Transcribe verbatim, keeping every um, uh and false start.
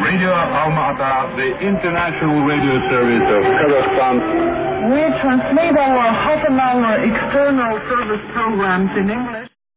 Radio Alma-Ata, the international radio service of Kazakhstan. We transmit our half an hour external service programs in English.